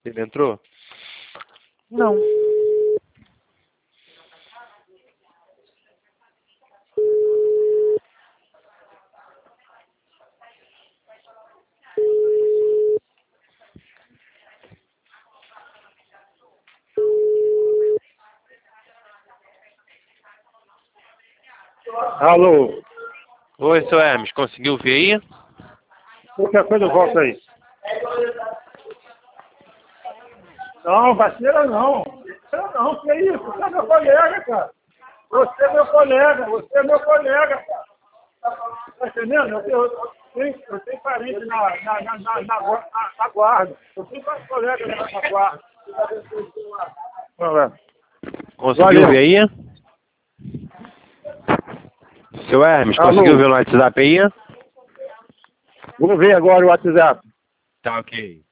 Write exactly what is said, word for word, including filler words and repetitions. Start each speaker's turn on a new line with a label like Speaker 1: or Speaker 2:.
Speaker 1: Ele entrou?
Speaker 2: Não.
Speaker 3: Alô,
Speaker 1: Oi, seu Hermes, conseguiu ver aí?
Speaker 3: qualquer coisa eu volto aí. Não, vacila não. Vacila não, que isso? Você é meu colega, cara. Você é meu colega, você é meu colega, cara. Tá entendendo? Eu, eu, eu, tenho, eu tenho parente na, na, na, na, na, gua- na, na guarda. Eu tenho colega na, na guarda. Vamos lá.
Speaker 1: Conseguiu
Speaker 3: Valeu.
Speaker 1: ver aí? Seu Hermes,
Speaker 3: Alô.
Speaker 1: conseguiu ver no WhatsApp aí?
Speaker 3: Vamos ver agora o WhatsApp.
Speaker 1: Tá ok.